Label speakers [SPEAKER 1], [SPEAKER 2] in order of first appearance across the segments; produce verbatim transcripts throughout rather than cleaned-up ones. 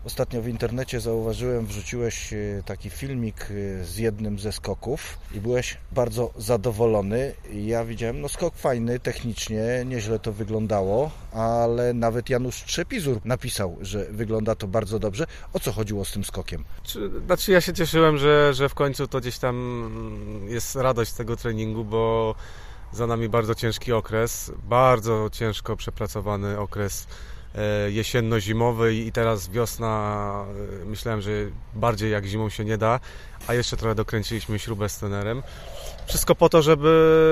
[SPEAKER 1] Ostatnio w internecie zauważyłem, wrzuciłeś taki filmik z jednym ze skoków i byłeś bardzo zadowolony. Ja widziałem, no skok fajny, technicznie, nieźle to wyglądało, ale nawet Janusz Trzepizur napisał, że wygląda to bardzo dobrze. O co chodziło z tym skokiem?
[SPEAKER 2] Znaczy ja się cieszyłem, że, że w końcu to gdzieś tam jest radość z tego treningu, bo za nami bardzo ciężki okres, bardzo ciężko przepracowany okres jesienno-zimowy i teraz wiosna, myślałem, że bardziej jak zimą się nie da, a jeszcze trochę dokręciliśmy śrubę z trenerem. Wszystko po to, żeby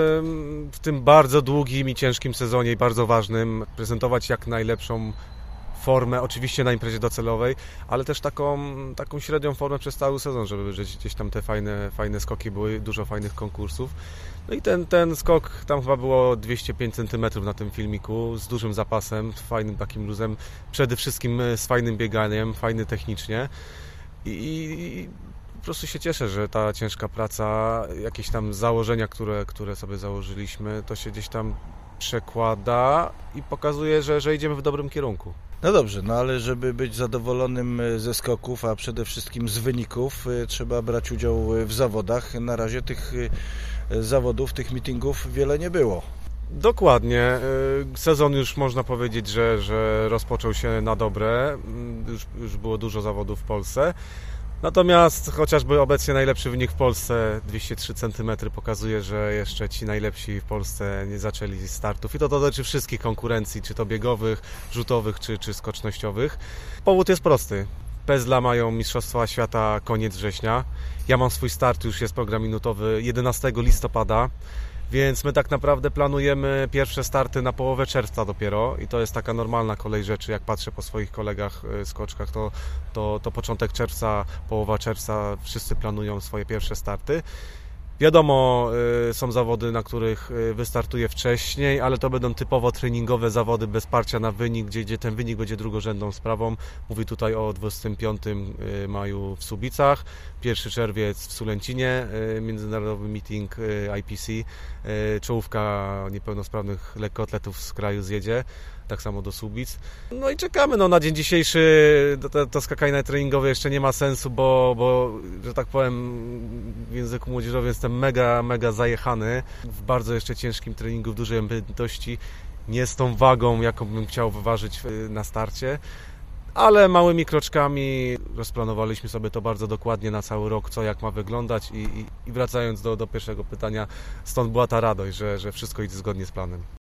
[SPEAKER 2] w tym bardzo długim i ciężkim sezonie i bardzo ważnym prezentować jak najlepszą formę, oczywiście na imprezie docelowej, ale też taką, taką średnią formę przez cały sezon, żeby gdzieś tam te fajne, fajne skoki były, dużo fajnych konkursów. No i ten, ten skok, tam chyba było dwieście pięć centymetrów na tym filmiku, z dużym zapasem, fajnym takim luzem, przede wszystkim z fajnym bieganiem, fajny technicznie i, i po prostu się cieszę, że ta ciężka praca, jakieś tam założenia, które, które sobie założyliśmy, to się gdzieś tam przekłada i pokazuje, że, że idziemy w dobrym kierunku.
[SPEAKER 1] No dobrze, no ale żeby być zadowolonym ze skoków, a przede wszystkim z wyników, trzeba brać udział w zawodach. Na razie tych zawodów, tych meetingów wiele nie było.
[SPEAKER 2] Dokładnie. Sezon już można powiedzieć, że, że rozpoczął się na dobre. Już, już było dużo zawodów w Polsce. Natomiast chociażby obecnie najlepszy wynik w Polsce, dwieście trzy centymetry, pokazuje, że jeszcze ci najlepsi w Polsce nie zaczęli startów. I to dotyczy wszystkich konkurencji, czy to biegowych, rzutowych, czy, czy skocznościowych. Powód jest prosty. Pezla mają Mistrzostwa Świata koniec września. Ja mam swój start, już jest program minutowy, jedenastego listopada. Więc my tak naprawdę planujemy pierwsze starty na połowę czerwca dopiero i to jest taka normalna kolej rzeczy, jak patrzę po swoich kolegach skoczkach, to, to, to początek czerwca, połowa czerwca, wszyscy planują swoje pierwsze starty. Wiadomo, są zawody, na których wystartuję wcześniej, ale to będą typowo treningowe zawody bez parcia na wynik, gdzie, gdzie ten wynik będzie drugorzędną sprawą. Mówię tutaj o dwudziestego piątego maju w Słubicach, pierwszy czerwiec w Sulęcinie, międzynarodowy meeting I P C, czołówka niepełnosprawnych lekkoatletów z kraju zjedzie, tak samo do Słubic. No i czekamy, no na dzień dzisiejszy to, to skakanie treningowe jeszcze nie ma sensu, bo, bo że tak powiem w języku młodzieżowym jestem mega, mega zajechany w bardzo jeszcze ciężkim treningu, w dużej ambitności, nie z tą wagą, jaką bym chciał wyważyć na starcie, ale małymi kroczkami rozplanowaliśmy sobie to bardzo dokładnie na cały rok, co jak ma wyglądać i, i, i wracając do, do pierwszego pytania, stąd była ta radość, że, że wszystko idzie zgodnie z planem.